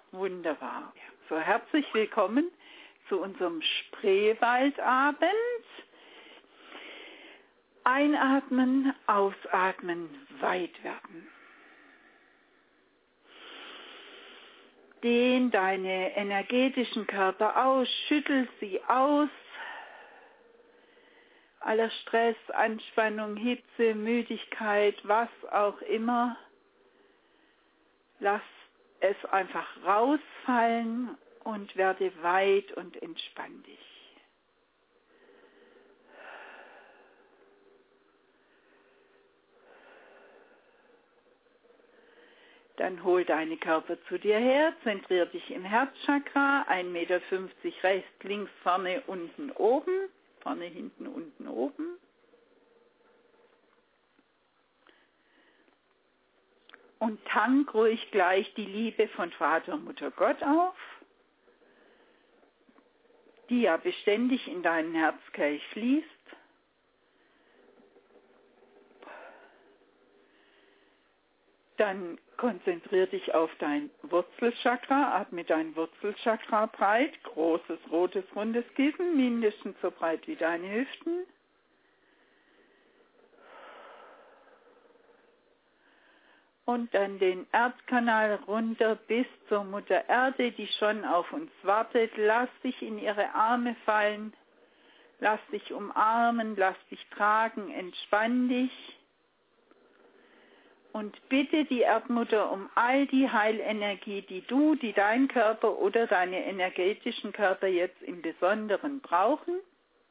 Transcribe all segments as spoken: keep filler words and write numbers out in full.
Wunderbar. So, herzlich willkommen zu unserem Spreewaldabend. Einatmen, ausatmen, weit werden. Dehn deine energetischen Körper aus, schüttel sie aus. Aller Stress, Anspannung, Hitze, Müdigkeit, was auch immer. Lass es einfach rausfallen und werde weit und entspann dich. Dann hol deine Körper zu dir her, zentrier dich im Herzchakra, ein Meter fünfzig rechts, links, vorne, unten, oben, vorne, hinten, unten, oben. Und tank ruhig gleich die Liebe von Vater und Mutter Gott auf, die ja beständig in deinen Herzkelch fließt. Dann konzentrier dich auf dein Wurzelchakra, atme dein Wurzelchakra breit, großes, rotes, rundes Kissen, mindestens so breit wie deine Hüften. Und dann den Erdkanal runter bis zur Mutter Erde, die schon auf uns wartet. Lass dich in ihre Arme fallen, lass dich umarmen, lass dich tragen, entspann dich. Und bitte die Erdmutter um all die Heilenergie, die du, die dein Körper oder deine energetischen Körper jetzt im Besonderen brauchen.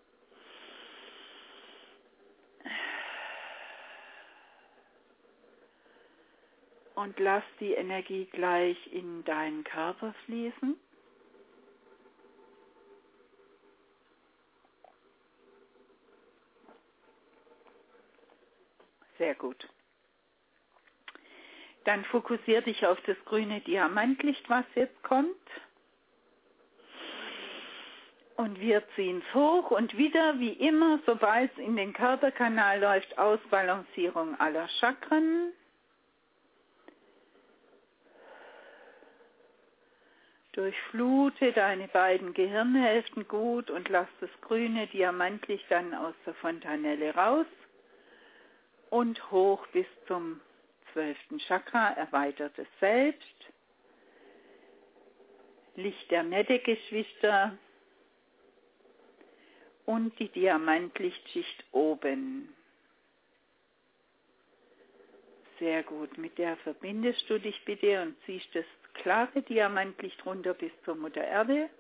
Und lass die Energie gleich in deinen Körper fließen. Sehr gut. Dann fokussier dich auf das grüne Diamantlicht, was jetzt kommt. Und wir ziehen es hoch und wieder, wie immer, sobald es in den Körperkanal läuft, Ausbalancierung aller Chakren. Durchflute deine beiden Gehirnhälften gut und lass das grüne Diamantlicht dann aus der Fontanelle raus und hoch bis zum zwölften Chakra, erweitertes Selbst, Licht der Nettegeschwister und die Diamantlichtschicht oben. Sehr gut, mit der verbindest du dich bitte und ziehst das klare Diamantlicht runter bis zur Mutter Erde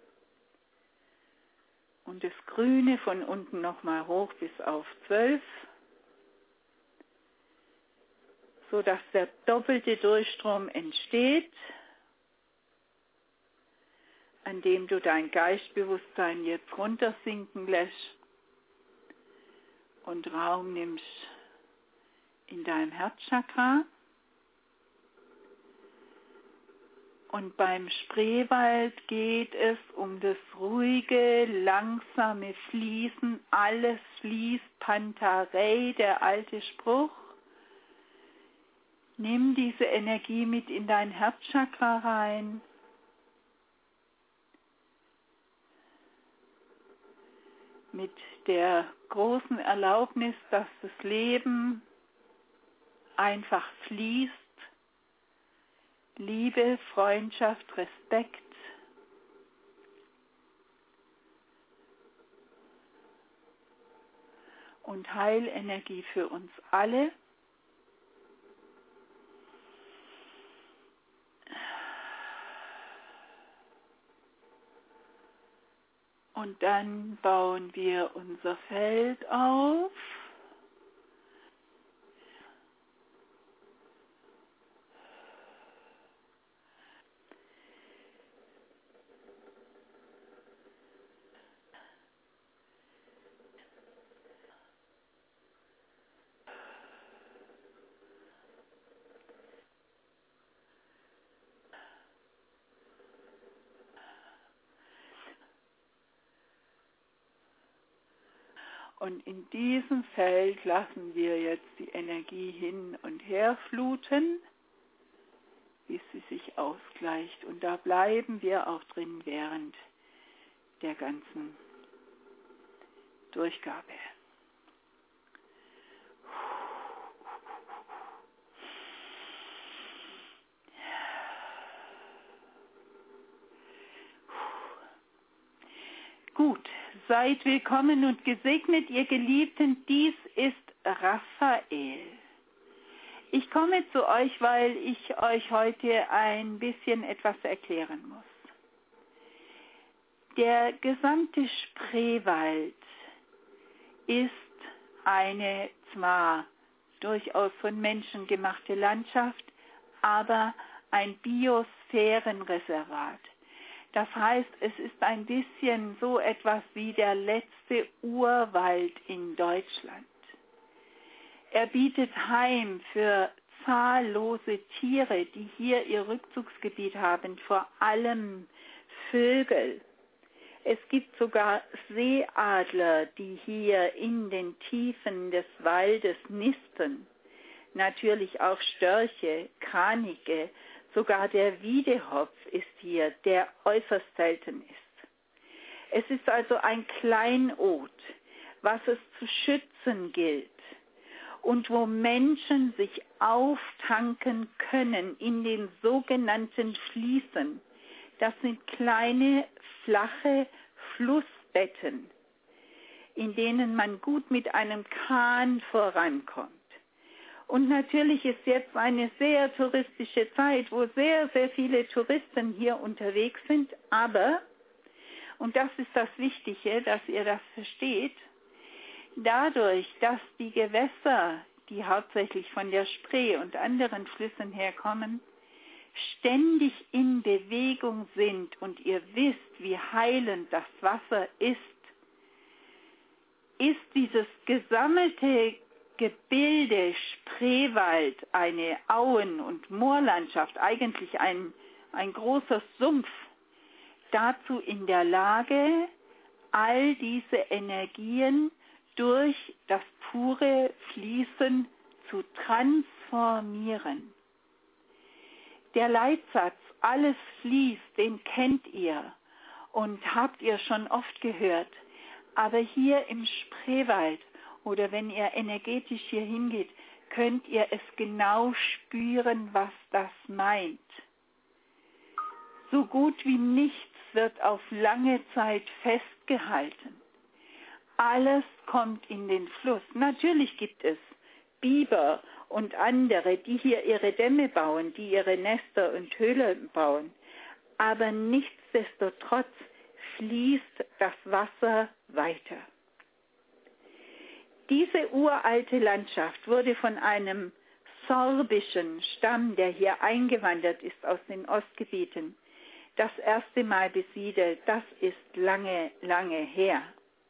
und das Grüne von unten nochmal hoch bis auf zwölf, sodass der doppelte Durchstrom entsteht, an dem du dein Geistbewusstsein jetzt runtersinken lässt und Raum nimmst in deinem Herzchakra. Und beim Spreewald geht es um das ruhige, langsame Fließen. Alles fließt, Pantarei, der alte Spruch. Nimm diese Energie mit in dein Herzchakra rein. Mit der großen Erlaubnis, dass das Leben einfach fließt. Liebe, Freundschaft, Respekt. Und Heilenergie für uns alle. Und dann bauen wir unser Feld auf. Und in diesem Feld lassen wir jetzt die Energie hin und her fluten. bis sie sich ausgleicht. Und da bleiben wir auch drin während der ganzen Durchgabe. Gut, seid willkommen und gesegnet, ihr Geliebten, dies ist Raphael. Ich komme zu euch, weil ich euch heute ein bisschen etwas erklären muss. Der gesamte Spreewald ist eine zwar durchaus von Menschen gemachte Landschaft, aber ein Biosphärenreservat. Das heißt, es ist ein bisschen so etwas wie der letzte Urwald in Deutschland. Er bietet Heim für zahllose Tiere, die hier ihr Rückzugsgebiet haben, vor allem Vögel. Es gibt sogar Seeadler, die hier in den Tiefen des Waldes nisten. Natürlich auch Störche, Kraniche, sogar der Wiedehopf ist hier, der äußerst selten ist. Es ist also ein Kleinod, was es zu schützen gilt und wo Menschen sich auftanken können in den sogenannten Fließen. Das sind kleine, flache Flussbetten, in denen man gut mit einem Kahn vorankommt. Und natürlich ist jetzt eine sehr touristische Zeit, wo sehr, sehr viele Touristen hier unterwegs sind. Aber, und das ist das Wichtige, dass ihr das versteht, dadurch, dass die Gewässer, die hauptsächlich von der Spree und anderen Flüssen herkommen, ständig in Bewegung sind und ihr wisst, wie heilend das Wasser ist, ist dieses gesammelte Gebilde Spreewald, eine Auen- und Moorlandschaft, eigentlich ein, ein großer Sumpf, dazu in der Lage, all diese Energien durch das pure Fließen zu transformieren. Der Leitsatz, alles fließt, den kennt ihr und habt ihr schon oft gehört. Aber hier im Spreewald oder wenn ihr energetisch hier hingeht, könnt ihr es genau spüren, was das meint. So gut wie nichts wird auf lange Zeit festgehalten. Alles kommt in den Fluss. Natürlich gibt es Biber und andere, die hier ihre Dämme bauen, die ihre Nester und Höhlen bauen. Aber nichtsdestotrotz fließt das Wasser weiter. Diese uralte Landschaft wurde von einem sorbischen Stamm, der hier eingewandert ist aus den Ostgebieten, das erste Mal besiedelt. Das ist lange, lange her.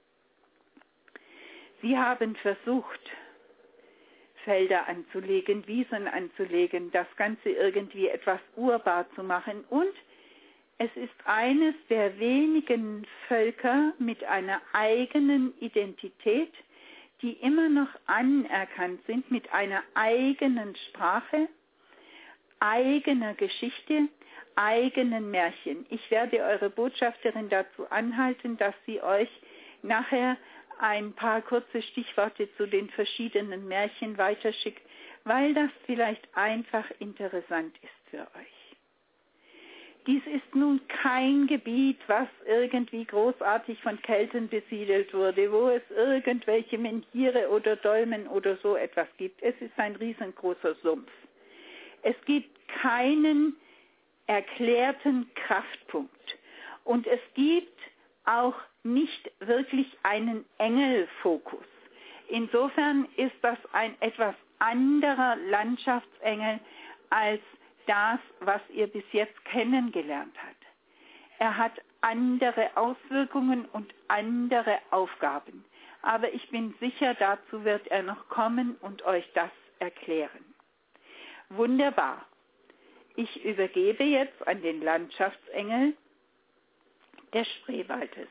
Sie haben versucht, Felder anzulegen, Wiesen anzulegen, das Ganze irgendwie etwas urbar zu machen. Und es ist eines der wenigen Völker mit einer eigenen Identität, die immer noch anerkannt sind, mit einer eigenen Sprache, eigener Geschichte, eigenen Märchen. Ich werde eure Botschafterin dazu anhalten, dass sie euch nachher ein paar kurze Stichworte zu den verschiedenen Märchen weiterschickt, weil das vielleicht einfach interessant ist für euch. Dies ist nun kein Gebiet, was irgendwie großartig von Kelten besiedelt wurde, wo es irgendwelche Menhire oder Dolmen oder so etwas gibt. Es ist ein riesengroßer Sumpf. Es gibt keinen erklärten Kraftpunkt und es gibt auch nicht wirklich einen Engelfokus. Insofern ist das ein etwas anderer Landschaftsengel als das, was ihr bis jetzt kennengelernt habt. Er hat andere Auswirkungen und andere Aufgaben. Aber ich bin sicher, dazu wird er noch kommen und euch das erklären. Wunderbar. Ich übergebe jetzt an den Landschaftsengel des Spreewaldes.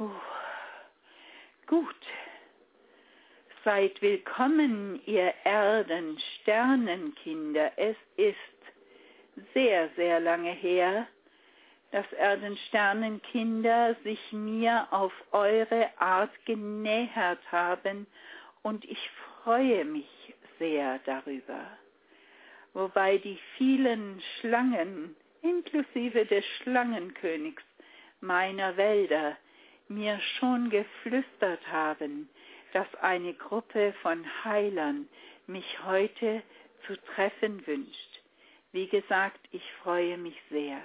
Uh, gut. Seid willkommen, ihr Erden-Sternenkinder. Es ist sehr, sehr lange her, dass Erden-Sternenkinder sich mir auf eure Art genähert haben und ich freue mich sehr darüber. Wobei die vielen Schlangen, inklusive des Schlangenkönigs meiner Wälder, mir schon geflüstert haben, dass eine Gruppe von Heilern mich heute zu treffen wünscht. Wie gesagt, ich freue mich sehr.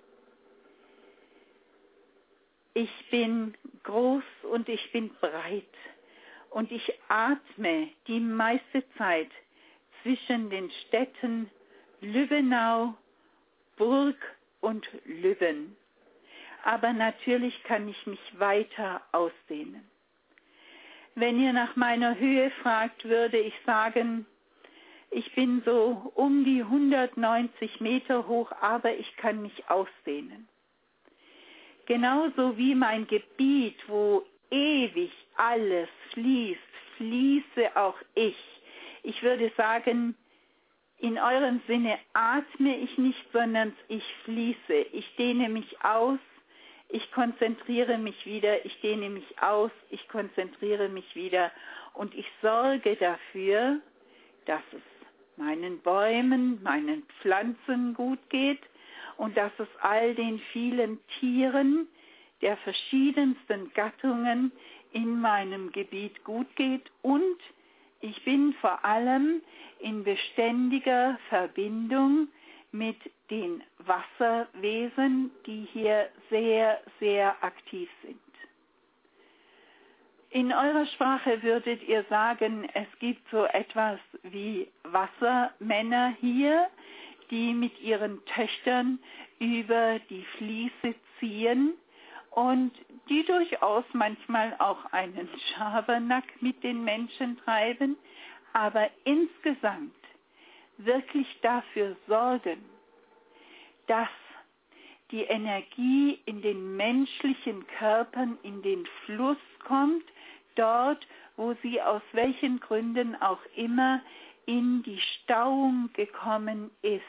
Ich bin groß und ich bin breit und ich atme die meiste Zeit zwischen den Städten Lübbenau, Burg und Lübben. Aber natürlich kann ich mich weiter ausdehnen. Wenn ihr nach meiner Höhe fragt, würde ich sagen, ich bin so um die hundertneunzig Meter hoch, aber ich kann mich ausdehnen. Genauso wie mein Gebiet, wo ewig alles fließt, fließe auch ich. Ich würde sagen, in eurem Sinne atme ich nicht, sondern ich fließe. Ich dehne mich aus, ich konzentriere mich wieder, ich dehne mich aus, ich konzentriere mich wieder und ich sorge dafür, dass es meinen Bäumen, meinen Pflanzen gut geht und dass es all den vielen Tieren der verschiedensten Gattungen in meinem Gebiet gut geht und ich bin vor allem in beständiger Verbindung mit den Wasserwesen, die hier sehr, sehr aktiv sind. In eurer Sprache würdet ihr sagen, es gibt so etwas wie Wassermänner hier, die mit ihren Töchtern über die Fließe ziehen und die durchaus manchmal auch einen Schabernack mit den Menschen treiben, aber insgesamt wirklich dafür sorgen, dass die Energie in den menschlichen Körpern in den Fluss kommt, dort, wo sie aus welchen Gründen auch immer in die Stauung gekommen ist.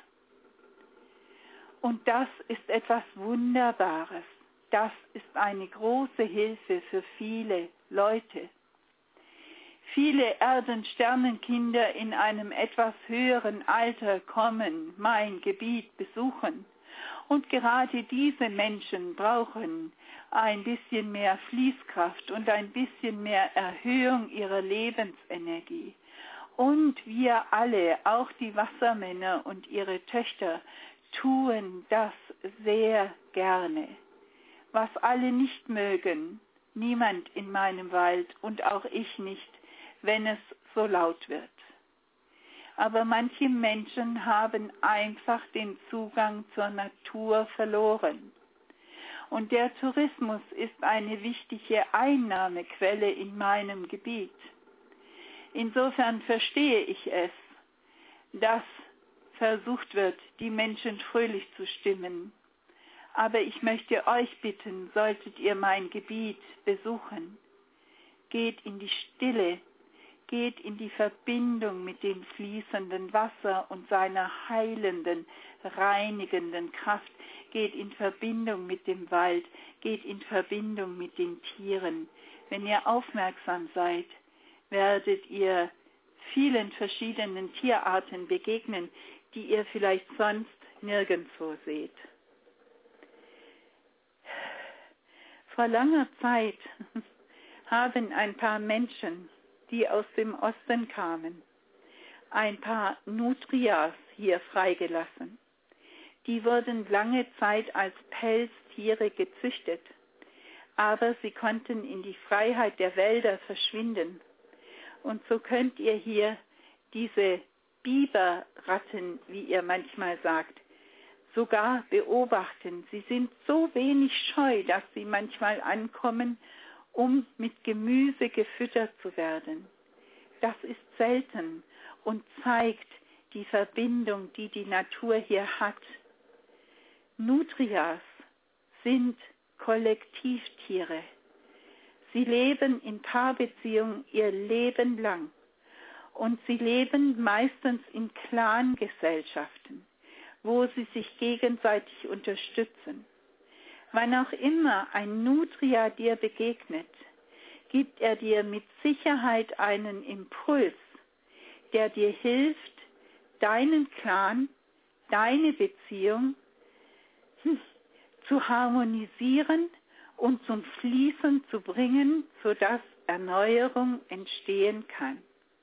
Und das ist etwas Wunderbares. Das ist eine große Hilfe für viele Leute. Viele Erden-Sternenkinder in einem etwas höheren Alter kommen mein Gebiet besuchen. Und gerade diese Menschen brauchen ein bisschen mehr Fließkraft und ein bisschen mehr Erhöhung ihrer Lebensenergie. Und wir alle, auch die Wassermänner und ihre Töchter, tun das sehr gerne. Was alle nicht mögen, niemand in meinem Wald und auch ich nicht, wenn es so laut wird. Aber manche Menschen haben einfach den Zugang zur Natur verloren. Und der Tourismus ist eine wichtige Einnahmequelle in meinem Gebiet. Insofern verstehe ich es, dass versucht wird, die Menschen fröhlich zu stimmen. Aber ich möchte euch bitten, solltet ihr mein Gebiet besuchen, geht in die Stille, geht in die Verbindung mit dem fließenden Wasser und seiner heilenden, reinigenden Kraft, geht in Verbindung mit dem Wald, geht in Verbindung mit den Tieren. Wenn ihr aufmerksam seid, werdet ihr vielen verschiedenen Tierarten begegnen, die ihr vielleicht sonst nirgendwo seht. Vor langer Zeit haben ein paar Menschen, die aus dem Osten kamen, ein paar Nutrias hier freigelassen. Die wurden lange Zeit als Pelztiere gezüchtet, aber sie konnten in die Freiheit der Wälder verschwinden. Und so könnt ihr hier diese Biberratten, wie ihr manchmal sagt, sogar beobachten. Sie sind so wenig scheu, dass sie manchmal ankommen, um mit Gemüse gefüttert zu werden. Das ist selten und zeigt die Verbindung, die die Natur hier hat. Nutrias sind Kollektivtiere. Sie leben in Paarbeziehungen ihr Leben lang. Und sie leben meistens in Clangesellschaften, wo sie sich gegenseitig unterstützen. Wann auch immer ein Nutria dir begegnet, gibt er dir mit Sicherheit einen Impuls, der dir hilft, deinen Clan, deine Beziehung hm, zu harmonisieren und zum Fließen zu bringen, sodass Erneuerung entstehen kann.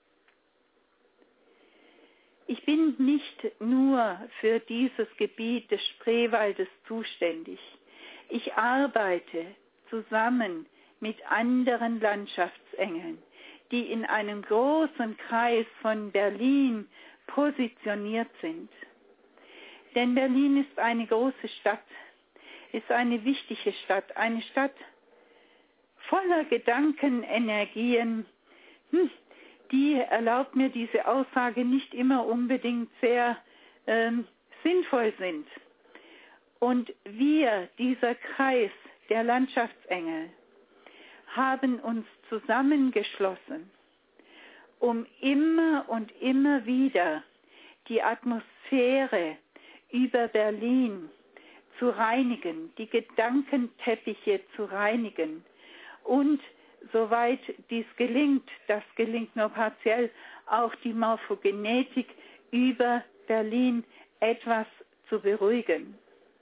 Ich bin nicht nur für dieses Gebiet des Spreewaldes zuständig. Ich arbeite zusammen mit anderen Landschaftsengeln, die in einem großen Kreis von Berlin positioniert sind. Denn Berlin ist eine große Stadt, ist eine wichtige Stadt, eine Stadt voller Gedankenenergien, hm, die erlaubt mir diese Aussage nicht immer unbedingt sehr ähm, sinnvoll sind. Und wir, dieser Kreis der Landschaftsengel, haben uns zusammengeschlossen, um immer und immer wieder die Atmosphäre über Berlin zu reinigen, die Gedankenteppiche zu reinigen und soweit dies gelingt, das gelingt nur partiell, auch die Morphogenetik über Berlin etwas zu beruhigen.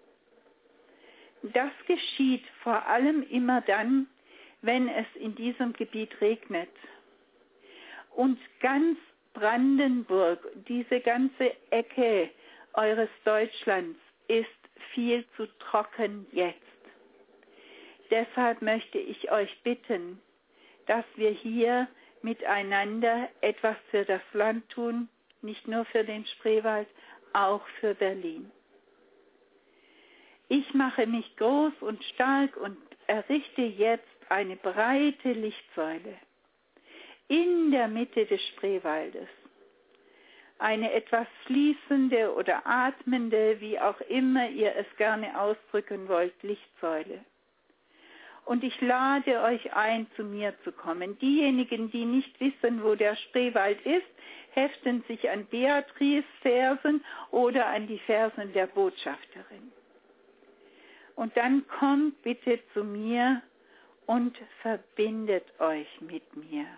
Das geschieht vor allem immer dann, wenn es in diesem Gebiet regnet. Und ganz Brandenburg, diese ganze Ecke eures Deutschlands, ist viel zu trocken jetzt. Deshalb möchte ich euch bitten, dass wir hier miteinander etwas für das Land tun, nicht nur für den Spreewald, auch für Berlin. Ich mache mich groß und stark und errichte jetzt eine breite Lichtsäule in der Mitte des Spreewaldes. Eine etwas fließende oder atmende, wie auch immer ihr es gerne ausdrücken wollt, Lichtsäule. Und ich lade euch ein, zu mir zu kommen. Diejenigen, die nicht wissen, wo der Spreewald ist, heften sich an Beatrice Fersen oder an die Fersen der Botschafterin. Und dann kommt bitte zu mir und verbindet euch mit mir.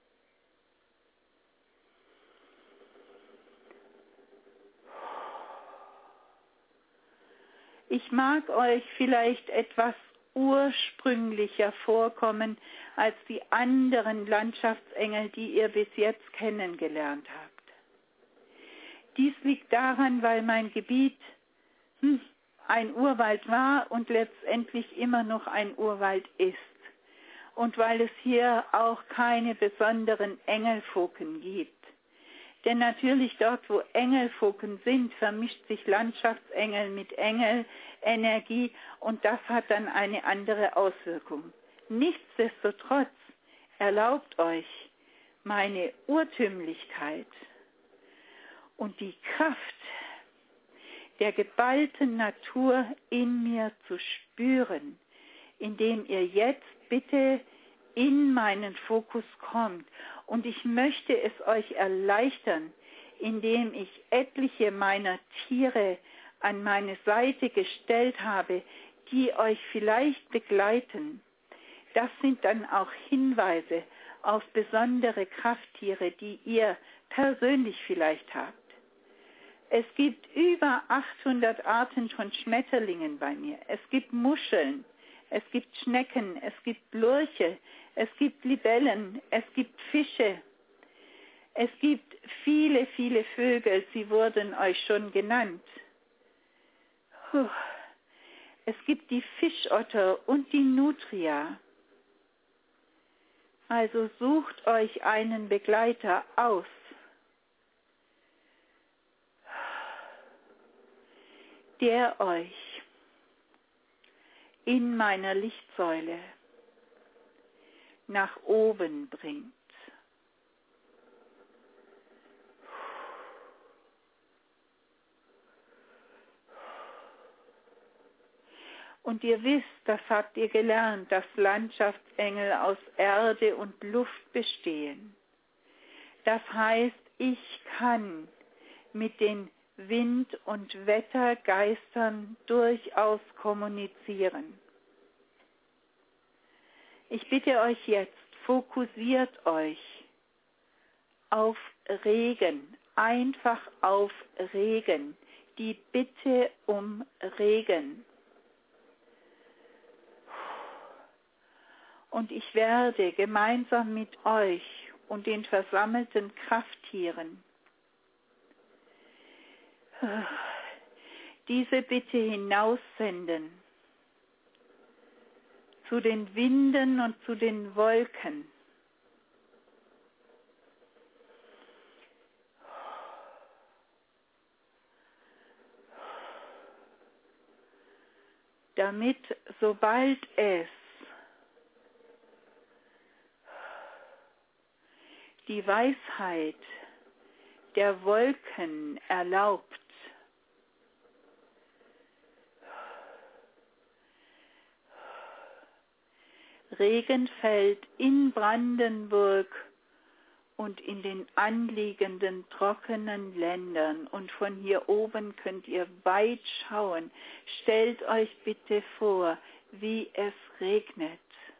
Ich mag euch vielleicht etwas ursprünglicher vorkommen als die anderen Landschaftsengel, die ihr bis jetzt kennengelernt habt. Dies liegt daran, weil mein Gebiet hm, ein Urwald war und letztendlich immer noch ein Urwald ist. Und weil es hier auch keine besonderen Engelfoken gibt. Denn natürlich dort, wo Engelfoken sind, vermischt sich Landschaftsengel mit Engelenergie und das hat dann eine andere Auswirkung. Nichtsdestotrotz erlaubt euch meine Urtümlichkeit und die Kraft der geballten Natur in mir zu spüren, indem ihr jetzt bitte in meinen Fokus kommt. Und ich möchte es euch erleichtern, indem ich etliche meiner Tiere an meine Seite gestellt habe, die euch vielleicht begleiten. Das sind dann auch Hinweise auf besondere Krafttiere, die ihr persönlich vielleicht habt. Es gibt über achthundert Arten von Schmetterlingen bei mir. Es gibt Muscheln, es gibt Schnecken, es gibt Lurche, es gibt Libellen, es gibt Fische. Es gibt viele, viele Vögel, sie wurden euch schon genannt. Puh. Es gibt die Fischotter und die Nutria. Also sucht euch einen Begleiter aus. Der euch in meiner Lichtsäule nach oben bringt. Und ihr wisst, das habt ihr gelernt, dass Landschaftsengel aus Erde und Luft bestehen. Das heißt, ich kann mit den Wind- und Wettergeistern durchaus kommunizieren. Ich bitte euch jetzt, fokussiert euch auf Regen, einfach auf Regen, die Bitte um Regen. Und ich werde gemeinsam mit euch und den versammelten Krafttieren diese Bitte hinaussenden zu den Winden und zu den Wolken. Damit, sobald es die Weisheit der Wolken erlaubt, Regen fällt in Brandenburg und in den anliegenden trockenen Ländern. Und von hier oben könnt ihr weit schauen. Stellt euch bitte vor, wie es regnet.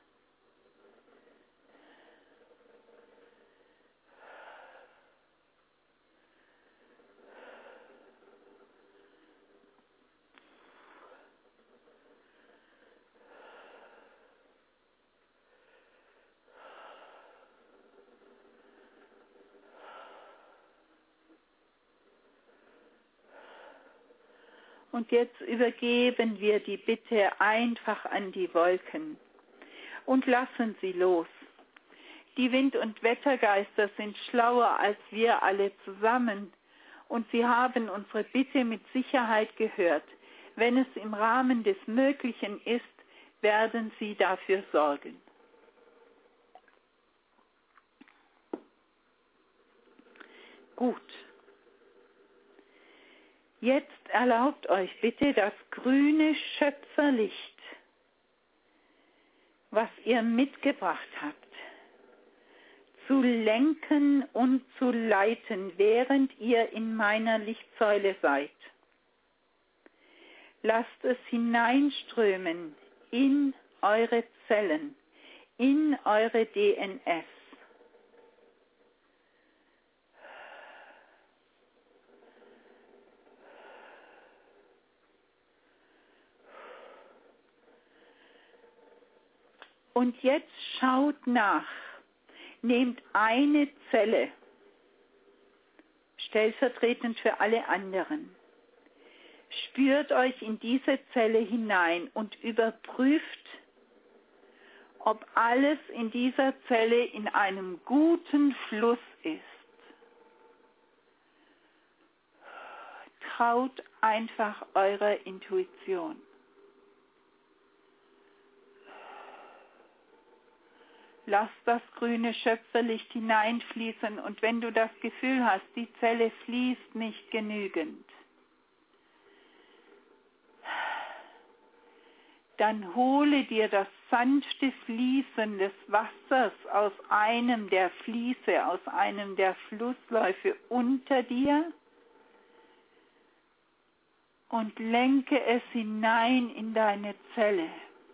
Und jetzt übergeben wir die Bitte einfach an die Wolken und lassen sie los. Die Wind- und Wettergeister sind schlauer als wir alle zusammen und sie haben unsere Bitte mit Sicherheit gehört. Wenn es im Rahmen des Möglichen ist, werden sie dafür sorgen. Gut. Jetzt erlaubt euch bitte das grüne Schöpferlicht, was ihr mitgebracht habt, zu lenken und zu leiten, während ihr in meiner Lichtsäule seid. Lasst es hineinströmen in eure Zellen, in eure D N S. Und jetzt schaut nach, nehmt eine Zelle, stellvertretend für alle anderen. Spürt euch in diese Zelle hinein und überprüft, ob alles in dieser Zelle in einem guten Fluss ist. Traut einfach eurer Intuition. Lass das grüne Schöpferlicht hineinfließen und wenn du das Gefühl hast, die Zelle fließt nicht genügend, dann hole dir das sanfte Fließen des Wassers aus einem der Fließe, aus einem der Flussläufe unter dir und lenke es hinein in deine Zelle.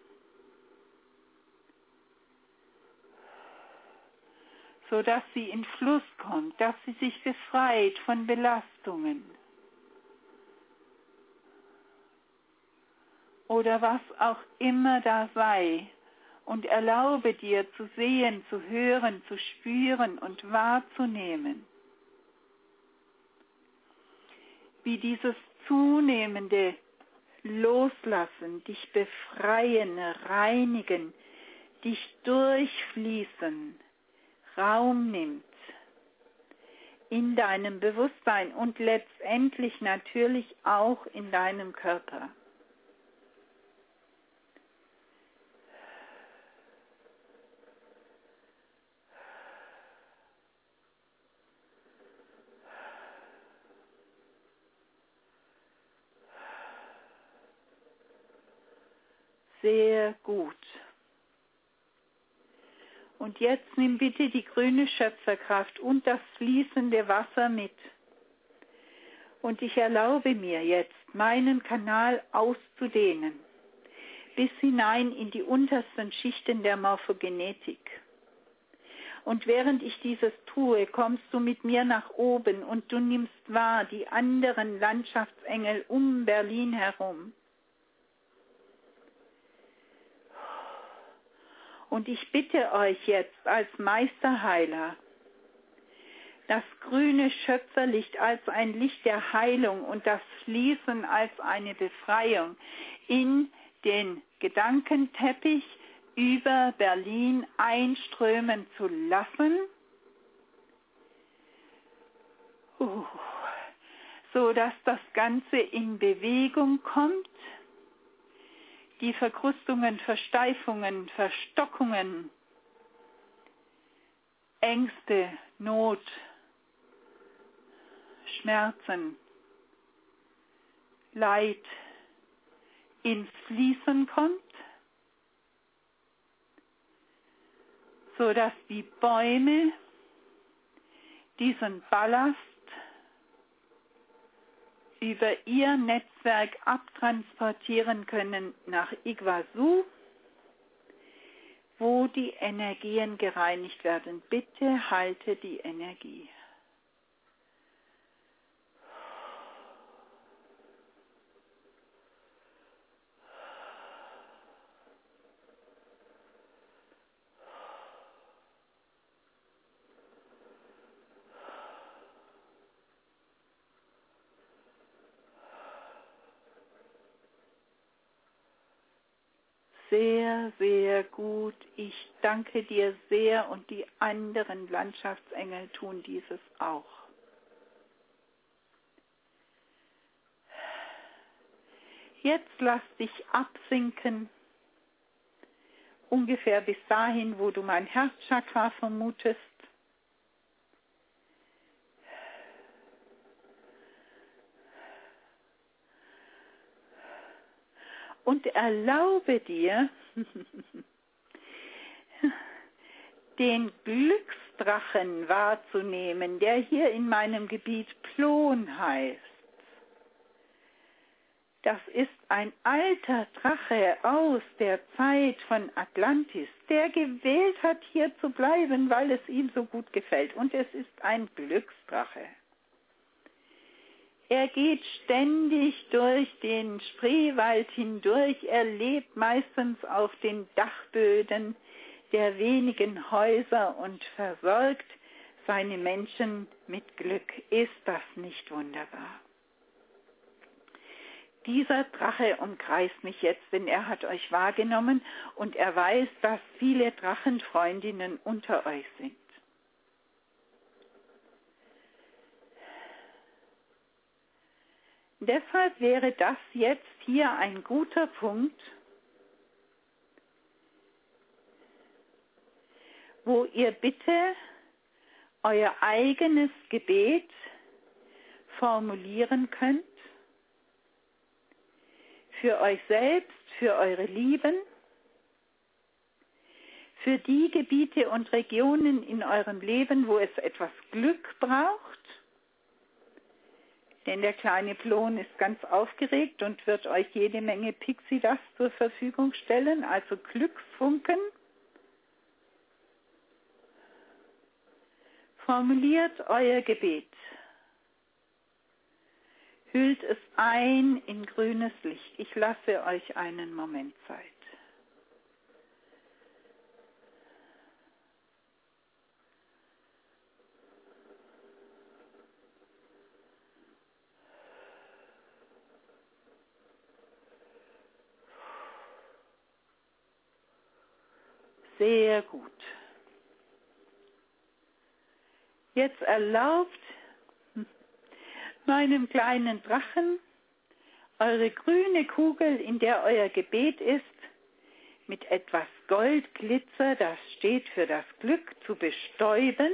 So dass sie in Fluss kommt, dass sie sich befreit von Belastungen. Oder was auch immer da sei. Und erlaube dir zu sehen, zu hören, zu spüren und wahrzunehmen, wie dieses zunehmende Loslassen, dich befreien, reinigen, dich durchfließen, Raum nimmt in deinem Bewusstsein und letztendlich natürlich auch in deinem Körper. Sehr gut. Und jetzt nimm bitte die grüne Schöpferkraft und das fließende Wasser mit. Und ich erlaube mir jetzt, meinen Kanal auszudehnen, bis hinein in die untersten Schichten der Morphogenetik. Und während ich dieses tue, kommst du mit mir nach oben und du nimmst wahr die anderen Landschaftsengel um Berlin herum. Und ich bitte euch jetzt als Meisterheiler, das grüne Schöpferlicht als ein Licht der Heilung und das Fließen als eine Befreiung in den Gedankenteppich über Berlin einströmen zu lassen, uh, so dass das Ganze in Bewegung kommt. Die Verkrustungen, Versteifungen, Verstockungen, Ängste, Not, Schmerzen, Leid ins Fließen kommt, so dass die Bäume diesen Ballast über ihr Netzwerk abtransportieren können nach Iguazu, wo die Energien gereinigt werden. Bitte halte die Energie. Sehr, sehr gut. Ich danke dir sehr und die anderen Landschaftsengel tun dieses auch. Jetzt lass dich absinken, ungefähr bis dahin, wo du mein Herzchakra vermutest. Und erlaube dir, den Glücksdrachen wahrzunehmen, der hier in meinem Gebiet Plon heißt. Das ist ein alter Drache aus der Zeit von Atlantis, der gewählt hat, hier zu bleiben, weil es ihm so gut gefällt. Und es ist ein Glücksdrache. Er geht ständig durch den Spreewald hindurch, er lebt meistens auf den Dachböden der wenigen Häuser und versorgt seine Menschen mit Glück. Ist das nicht wunderbar? Dieser Drache umkreist mich jetzt, denn er hat euch wahrgenommen und er weiß, dass viele Drachenfreundinnen unter euch sind. Deshalb wäre das jetzt hier ein guter Punkt, wo ihr bitte euer eigenes Gebet formulieren könnt, für euch selbst, für eure Lieben, für die Gebiete und Regionen in eurem Leben, wo es etwas Glück braucht. Denn der kleine Plon ist ganz aufgeregt und wird euch jede Menge Pixie-Dust zur Verfügung stellen, also Glücksfunken. Formuliert euer Gebet. Hüllt es ein in grünes Licht. Ich lasse euch einen Moment Zeit. Sehr gut. Jetzt erlaubt meinem kleinen Drachen eure grüne Kugel, in der euer Gebet ist, mit etwas Goldglitzer, das steht für das Glück, zu bestäuben.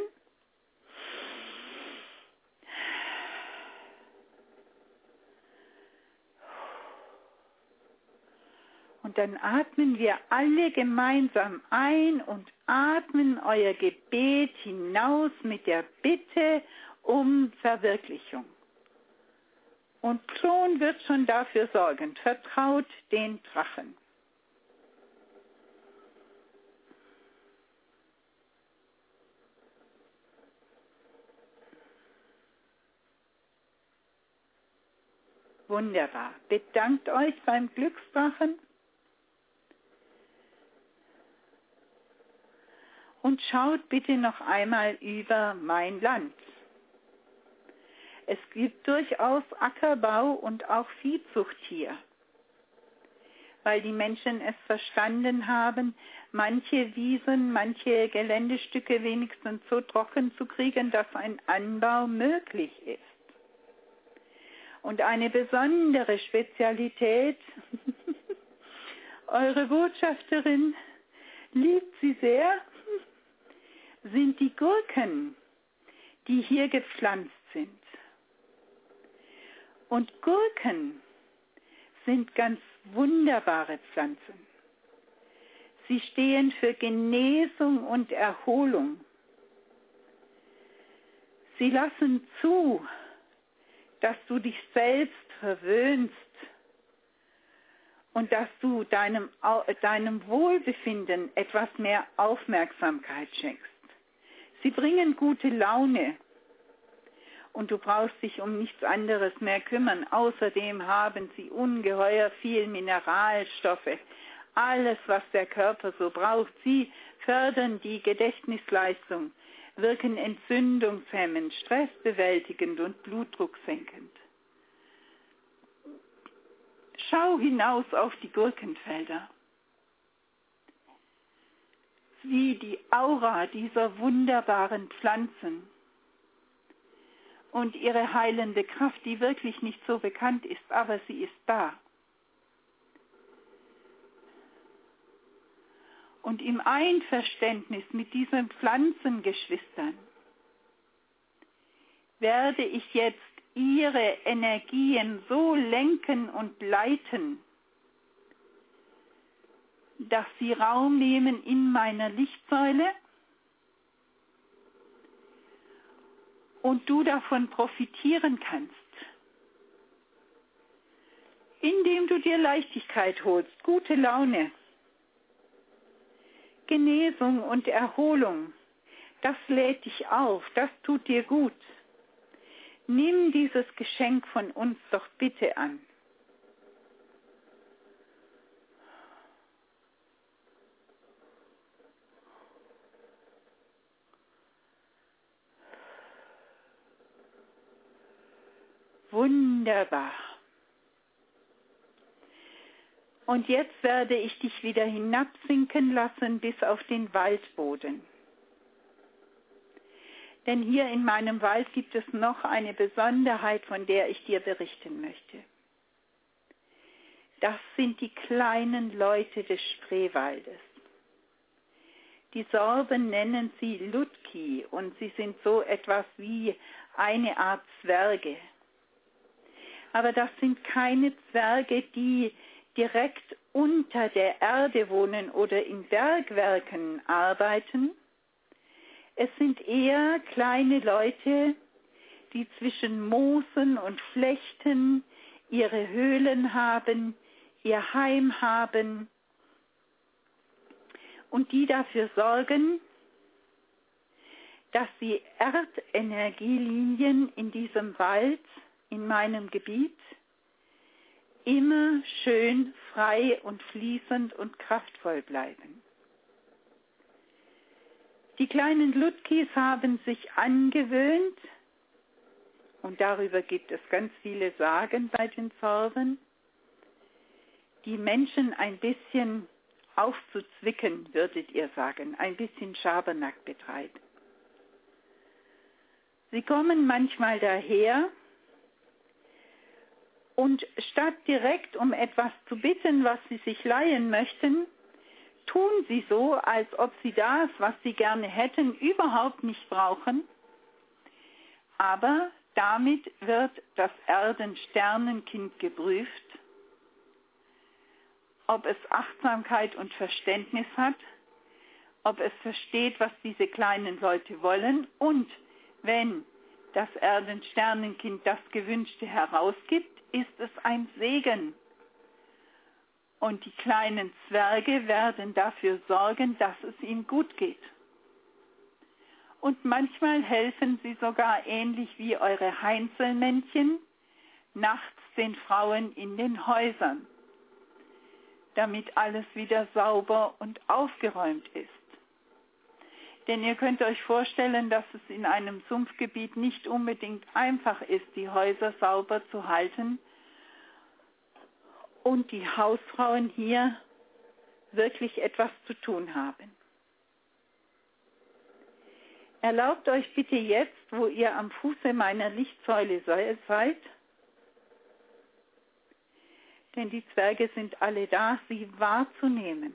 Und dann atmen wir alle gemeinsam ein und atmen euer Gebet hinaus mit der Bitte um Verwirklichung. Und Klon wird schon dafür sorgen. Vertraut den Drachen. Wunderbar. Bedankt euch beim Glücksdrachen. Und schaut bitte noch einmal über mein Land. Es gibt durchaus Ackerbau und auch Viehzucht hier, weil die Menschen es verstanden haben, manche Wiesen, manche Geländestücke wenigstens so trocken zu kriegen, dass ein Anbau möglich ist. Und eine besondere Spezialität, eure Botschafterin liebt sie sehr, sind die Gurken, die hier gepflanzt sind. Und Gurken sind ganz wunderbare Pflanzen. Sie stehen für Genesung und Erholung. Sie lassen zu, dass du dich selbst verwöhnst und dass du deinem, deinem Wohlbefinden etwas mehr Aufmerksamkeit schenkst. Sie bringen gute Laune. Und du brauchst dich um nichts anderes mehr kümmern. Außerdem haben sie ungeheuer viel Mineralstoffe. Alles, was der Körper so braucht. Sie fördern die Gedächtnisleistung, wirken entzündungshemmend, stressbewältigend und blutdrucksenkend. Schau hinaus auf die Gurkenfelder. Sieh die Aura dieser wunderbaren Pflanzen. Und ihre heilende Kraft, die wirklich nicht so bekannt ist, aber sie ist da. Und im Einverständnis mit diesen Pflanzengeschwistern werde ich jetzt ihre Energien so lenken und leiten, dass sie Raum nehmen in meiner Lichtsäule und du davon profitieren kannst, indem du dir Leichtigkeit holst, gute Laune, Genesung und Erholung. Das lädt dich auf, das tut dir gut. Nimm dieses Geschenk von uns doch bitte an. Wunderbar. Und jetzt werde ich dich wieder hinabsinken lassen bis auf den Waldboden. Denn hier in meinem Wald gibt es noch eine Besonderheit, von der ich dir berichten möchte. Das sind die kleinen Leute des Spreewaldes. Die Sorben nennen sie Lutki und sie sind so etwas wie eine Art Zwerge. Aber das sind keine Zwerge, die direkt unter der Erde wohnen oder in Bergwerken arbeiten. Es sind eher kleine Leute, die zwischen Moosen und Flechten ihre Höhlen haben, ihr Heim haben und die dafür sorgen, dass die Erdenergielinien in diesem Wald, in meinem Gebiet, immer schön frei und fließend und kraftvoll bleiben. Die kleinen Lutkis haben sich angewöhnt, und darüber gibt es ganz viele Sagen bei den Sorben, die Menschen ein bisschen aufzuzwicken, würdet ihr sagen, ein bisschen Schabernack betreiben. Sie kommen manchmal daher und statt direkt um etwas zu bitten, was sie sich leihen möchten, tun sie so, als ob sie das, was sie gerne hätten, überhaupt nicht brauchen. Aber damit wird das Erdensternenkind geprüft ob es Achtsamkeit und Verständnis hat, ob es versteht, was diese kleinen Leute wollen, und wenn das Erdensternenkind das Gewünschte herausgibt, ist es ein Segen. Und die kleinen Zwerge werden dafür sorgen, dass es ihm gut geht. Und manchmal helfen sie sogar ähnlich wie eure Heinzelmännchen nachts den Frauen in den Häusern, damit alles wieder sauber und aufgeräumt ist. Denn ihr könnt euch vorstellen, dass es in einem Sumpfgebiet nicht unbedingt einfach ist, die Häuser sauber zu halten und die Hausfrauen hier wirklich etwas zu tun haben. Erlaubt euch bitte jetzt, wo ihr am Fuße meiner Lichtsäule seid, denn die Zwerge sind alle da, sie wahrzunehmen.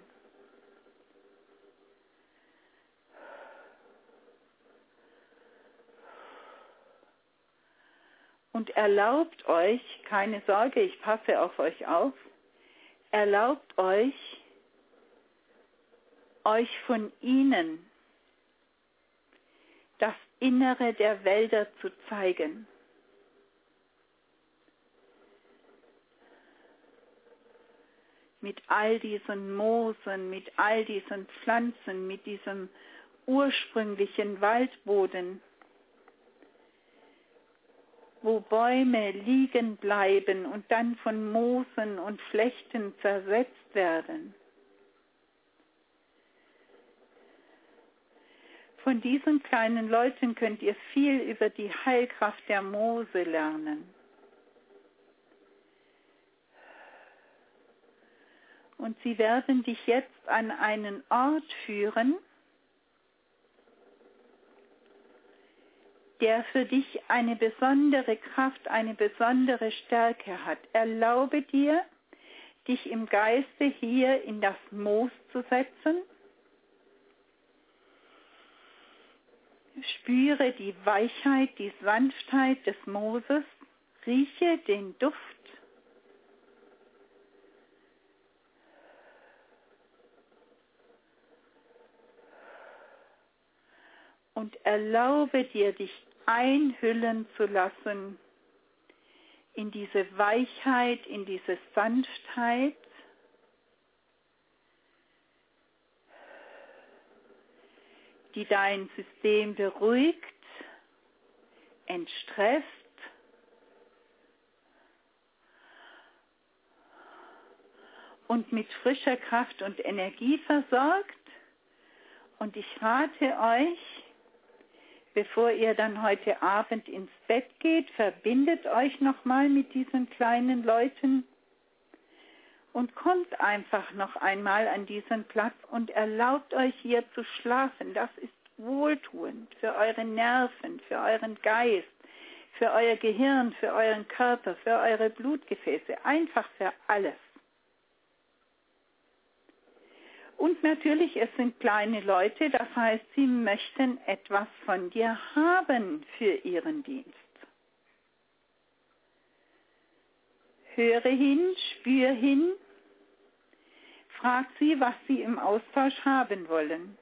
Und erlaubt euch, keine Sorge, ich passe auf euch auf, erlaubt euch, euch von ihnen das Innere der Wälder zu zeigen. Mit all diesen Moosen, mit all diesen Pflanzen, mit diesem ursprünglichen Waldboden, wo Bäume liegen bleiben und dann von Moosen und Flechten zersetzt werden. Von diesen kleinen Leuten könnt ihr viel über die Heilkraft der Moose lernen. Und sie werden dich jetzt an einen Ort führen, der für dich eine besondere Kraft, eine besondere Stärke hat. Erlaube dir, dich im Geiste hier in das Moos zu setzen. Spüre die Weichheit, die Sanftheit des Mooses, rieche den Duft. Und erlaube dir, dich einhüllen zu lassen in diese Weichheit, in diese Sanftheit, die dein System beruhigt, entstresst und mit frischer Kraft und Energie versorgt. Und ich rate euch, bevor ihr dann heute Abend ins Bett geht, verbindet euch nochmal mit diesen kleinen Leuten und kommt einfach noch einmal an diesen Platz und erlaubt euch hier zu schlafen. Das ist wohltuend für eure Nerven, für euren Geist, für euer Gehirn, für euren Körper, für eure Blutgefäße, einfach für alles. Und natürlich, es sind kleine Leute, das heißt, sie möchten etwas von dir haben für ihren Dienst. Höre hin, spür hin, frag sie, was sie im Austausch haben wollen.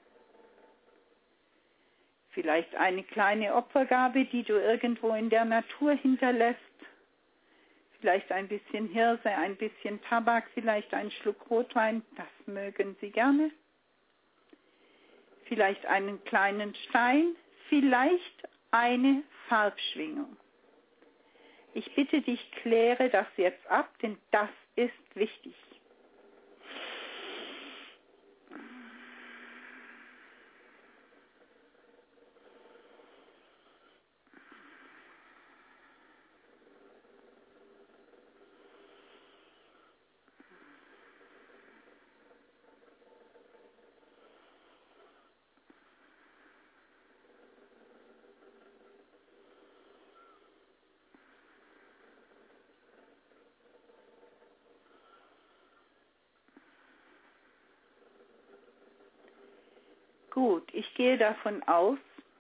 Vielleicht eine kleine Opfergabe, die du irgendwo in der Natur hinterlässt. Vielleicht ein bisschen Hirse, ein bisschen Tabak, vielleicht ein Schluck Rotwein, das mögen sie gerne. Vielleicht einen kleinen Stein, vielleicht eine Farbschwingung. Ich bitte dich, kläre das jetzt ab, denn das ist wichtig. Gut, ich gehe davon aus,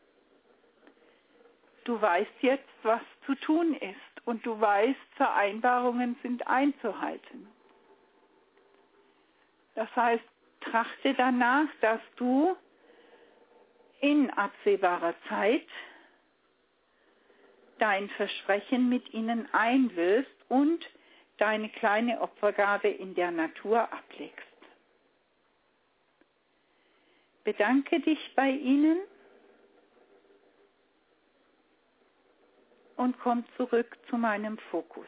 du weißt jetzt, was zu tun ist und du weißt, Vereinbarungen sind einzuhalten. Das heißt, trachte danach, dass du in absehbarer Zeit dein Versprechen mit ihnen einlöst und deine kleine Opfergabe in der Natur ablegst. Bedanke dich bei ihnen und komm zurück zu meinem Fokus.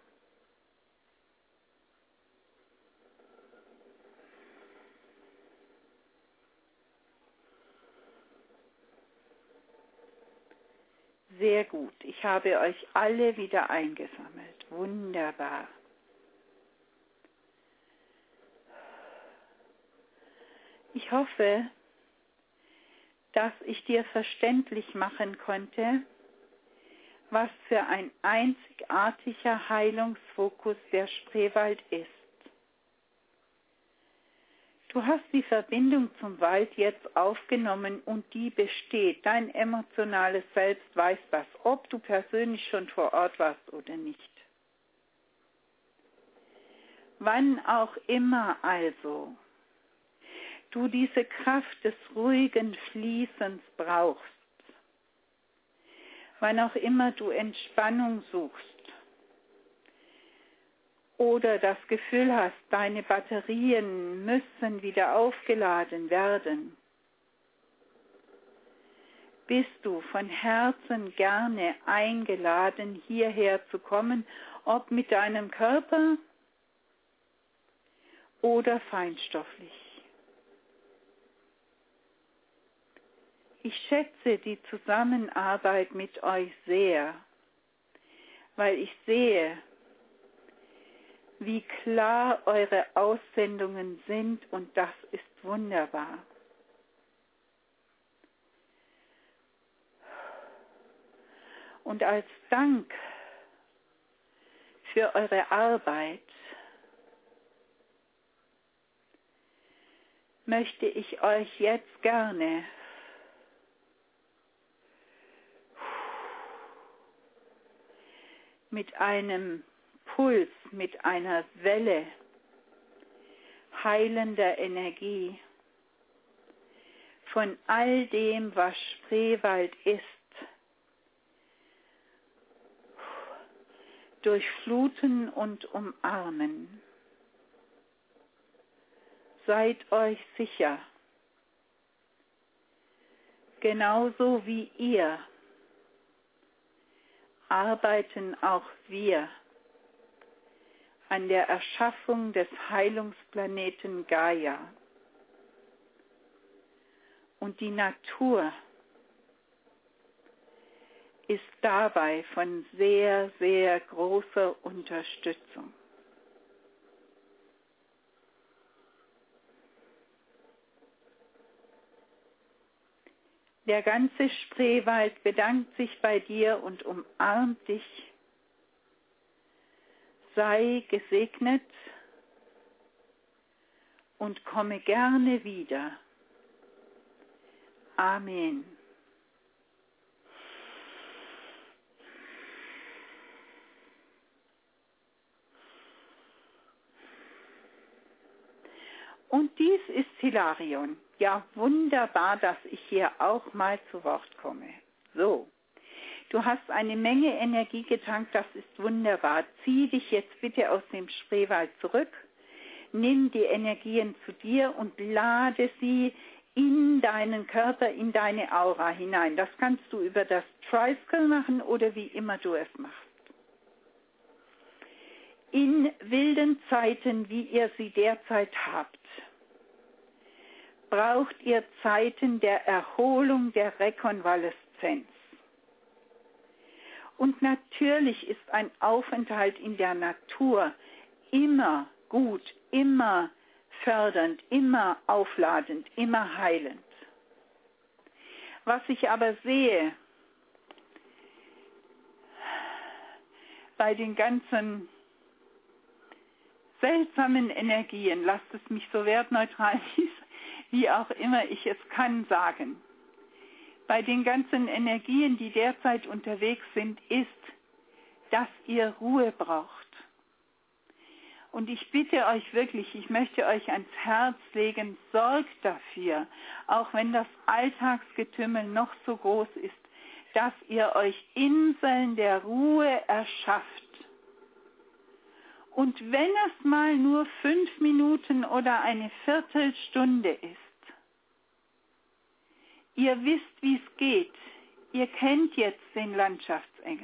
Sehr gut. Ich habe euch alle wieder eingesammelt. Wunderbar. Ich hoffe, dass ich dir verständlich machen konnte, was für ein einzigartiger Heilungsfokus der Spreewald ist. Du hast die Verbindung zum Wald jetzt aufgenommen und die besteht. Dein emotionales Selbst weiß das, ob du persönlich schon vor Ort warst oder nicht. Wann auch immer also du diese Kraft des ruhigen Fließens brauchst, wann auch immer du Entspannung suchst oder das Gefühl hast, deine Batterien müssen wieder aufgeladen werden, bist du von Herzen gerne eingeladen, hierher zu kommen, ob mit deinem Körper oder feinstofflich. Ich schätze die Zusammenarbeit mit euch sehr, weil ich sehe, wie klar eure Aussendungen sind und das ist wunderbar. Und als Dank für eure Arbeit möchte ich euch jetzt gerne mit einem Puls, mit einer Welle heilender Energie von all dem, was Spreewald ist, durchfluten und umarmen. Seid euch sicher, genauso wie ihr arbeiten auch wir an der Erschaffung des Heilungsplaneten Gaia. Und die Natur ist dabei von sehr, sehr großer Unterstützung. Der ganze Spreewald bedankt sich bei dir und umarmt dich. Sei gesegnet und komme gerne wieder. Amen. Und dies ist Hilarion. Ja, wunderbar, dass ich hier auch mal zu Wort komme. So, du hast eine Menge Energie getankt, das ist wunderbar. Zieh dich jetzt bitte aus dem Spreewald zurück, nimm die Energien zu dir und lade sie in deinen Körper, in deine Aura hinein. Das kannst du über das Tricycle machen oder wie immer du es machst. In wilden Zeiten, wie ihr sie derzeit habt, braucht ihr Zeiten der Erholung, der Rekonvaleszenz. Und natürlich ist ein Aufenthalt in der Natur immer gut, immer fördernd, immer aufladend, immer heilend. Was ich aber sehe, bei den ganzen seltsamen Energien, lasst es mich so wertneutral wie auch immer ich es kann sagen, bei den ganzen Energien, die derzeit unterwegs sind, ist, dass ihr Ruhe braucht. Und ich bitte euch wirklich, ich möchte euch ans Herz legen, sorgt dafür, auch wenn das Alltagsgetümmel noch so groß ist, dass ihr euch Inseln der Ruhe erschafft. Und wenn es mal nur fünf Minuten oder eine Viertelstunde ist, ihr wisst, wie es geht. Ihr kennt jetzt den Landschaftsengel.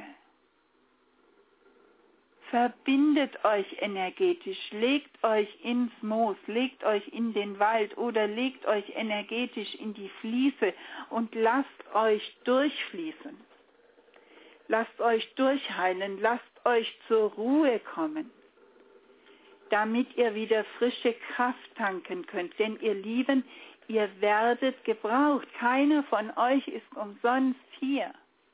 Verbindet euch energetisch, legt euch ins Moos, legt euch in den Wald oder legt euch energetisch in die Fließe und lasst euch durchfließen. Lasst euch durchheilen, lasst euch zur Ruhe kommen, damit ihr wieder frische Kraft tanken könnt. Denn ihr Lieben, ihr werdet gebraucht. Keiner von euch ist umsonst hier.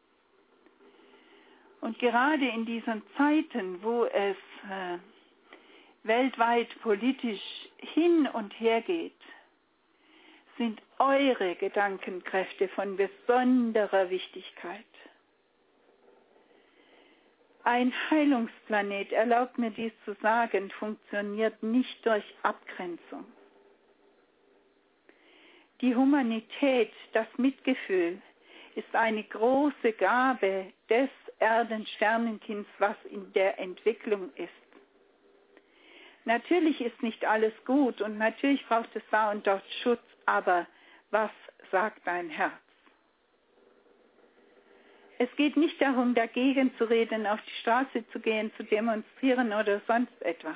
Und gerade in diesen Zeiten, wo es äh, weltweit politisch hin und her geht, sind eure Gedankenkräfte von besonderer Wichtigkeit. Ein Heilungsplanet, erlaubt mir dies zu sagen, funktioniert nicht durch Abgrenzung. Die Humanität, das Mitgefühl, ist eine große Gabe des Erdensternenkinds, was in der Entwicklung ist. Natürlich ist nicht alles gut und natürlich braucht es da und dort Schutz, aber was sagt dein Herz? Es geht nicht darum, dagegen zu reden, auf die Straße zu gehen, zu demonstrieren oder sonst etwas.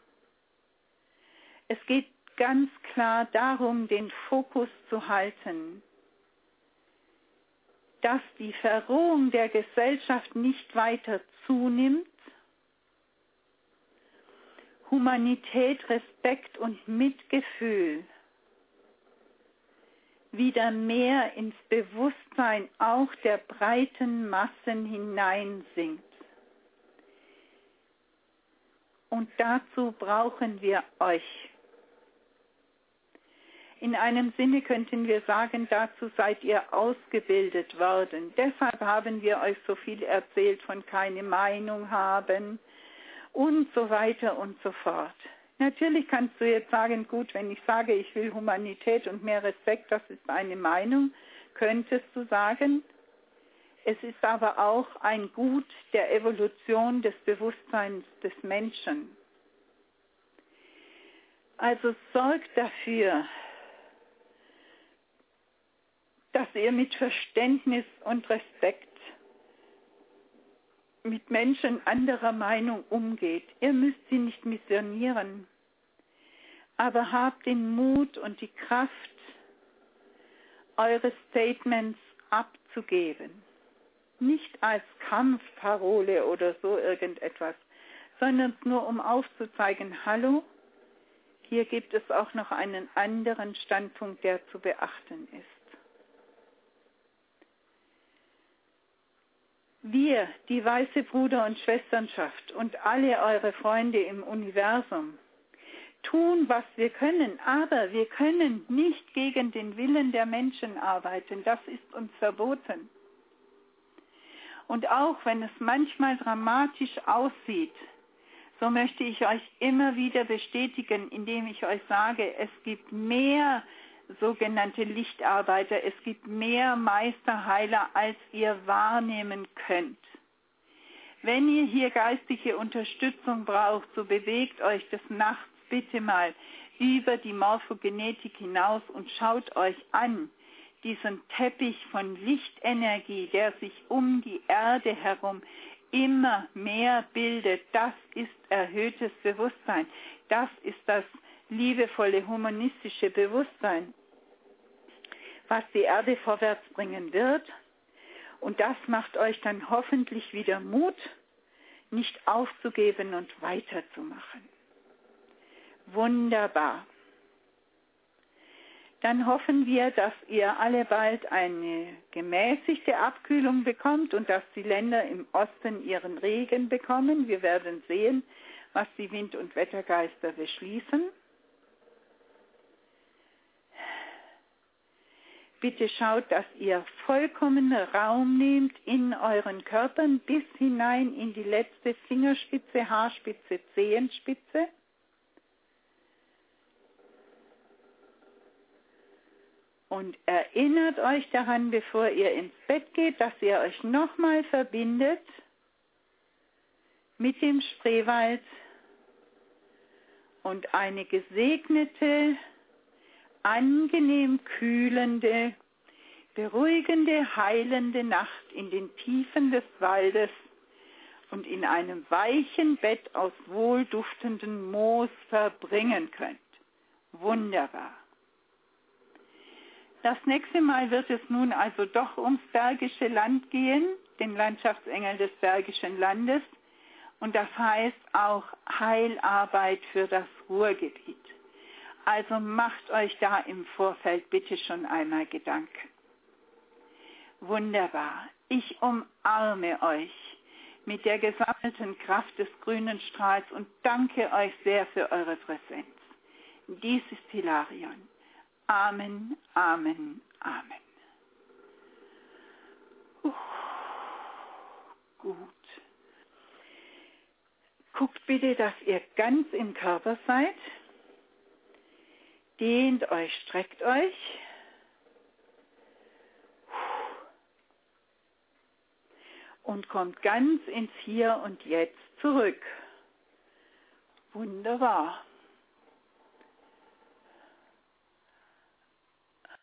Es geht ganz klar darum, den Fokus zu halten, dass die Verrohung der Gesellschaft nicht weiter zunimmt, Humanität, Respekt und Mitgefühl wieder mehr ins Bewusstsein auch der breiten Massen hineinsinkt. Und dazu brauchen wir euch. In einem Sinne könnten wir sagen, dazu seid ihr ausgebildet worden. Deshalb haben wir euch so viel erzählt von keine Meinung haben und so weiter und so fort. Natürlich kannst du jetzt sagen, gut, wenn ich sage, ich will Humanität und mehr Respekt, das ist eine Meinung, könntest du sagen. Es ist aber auch ein Gut der Evolution des Bewusstseins des Menschen. Also sorgt dafür, dass ihr mit Verständnis und Respekt mit Menschen anderer Meinung umgeht. Ihr müsst sie nicht missionieren, aber habt den Mut und die Kraft, eure Statements abzugeben. Nicht als Kampfparole oder so irgendetwas, sondern nur um aufzuzeigen, hallo, hier gibt es auch noch einen anderen Standpunkt, der zu beachten ist. Wir, die weiße Bruder- und Schwesternschaft und alle eure Freunde im Universum, tun, was wir können, aber wir können nicht gegen den Willen der Menschen arbeiten. Das ist uns verboten. Und auch wenn es manchmal dramatisch aussieht, so möchte ich euch immer wieder bestätigen, indem ich euch sage, es gibt mehr sogenannte Lichtarbeiter, es gibt mehr Meisterheiler, als ihr wahrnehmen könnt. Wenn ihr hier geistige Unterstützung braucht, so bewegt euch des Nachts bitte mal über die Morphogenetik hinaus und schaut euch an, diesen Teppich von Lichtenergie, der sich um die Erde herum immer mehr bildet. Das ist erhöhtes Bewusstsein. Das ist das liebevolle, humanistische Bewusstsein, was die Erde vorwärts bringen wird. Und das macht euch dann hoffentlich wieder Mut, nicht aufzugeben und weiterzumachen. Wunderbar. Dann hoffen wir, dass ihr alle bald eine gemäßigte Abkühlung bekommt und dass die Länder im Osten ihren Regen bekommen. Wir werden sehen, was die Wind- und Wettergeister beschließen. Bitte schaut, dass ihr vollkommen Raum nehmt in euren Körpern bis hinein in die letzte Fingerspitze, Haarspitze, Zehenspitze. Und erinnert euch daran, bevor ihr ins Bett geht, dass ihr euch nochmal verbindet mit dem Spreewald und eine gesegnete, angenehm kühlende, beruhigende, heilende Nacht in den Tiefen des Waldes und in einem weichen Bett aus wohlduftendem Moos verbringen könnt. Wunderbar. Das nächste Mal wird es nun also doch ums Bergische Land gehen, den Landschaftsengel des Bergischen Landes. Und das heißt auch Heilarbeit für das Ruhrgebiet. Also macht euch da im Vorfeld bitte schon einmal Gedanken. Wunderbar. Ich umarme euch mit der gesammelten Kraft des grünen Strahls und danke euch sehr für eure Präsenz. Dies ist Hilarion. Amen, Amen, Amen. Uh, gut. Guckt bitte, dass ihr ganz im Körper seid. Dehnt euch, streckt euch. Und kommt ganz ins Hier und Jetzt zurück. Wunderbar.